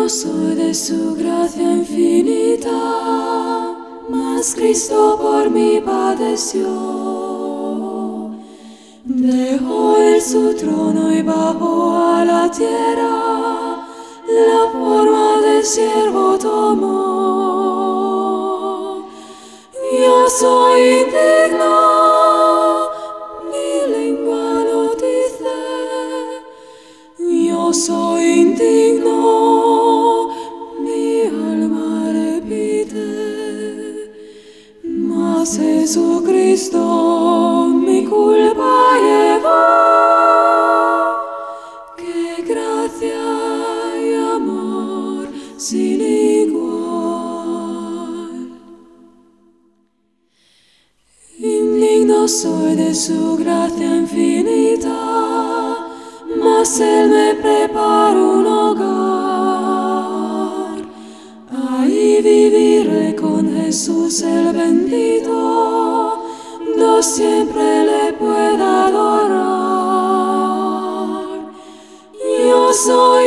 soy de su gracia infinita, mas Cristo por mí padeció. Dejó él su trono y bajó a la tierra, la forma de siervo tomó. Yo soy indigno, mi lengua lo dice. Yo soy indigno, mi alma repite. Mas Jesucristo mi culpa llevó. ¡Qué gracia y amor sin igual! Indigno soy de su gracia infinita, mas Él me prepara un hogar. Ahí viviré con Jesús el bendito, no siempre le pueda adorar. Yo soy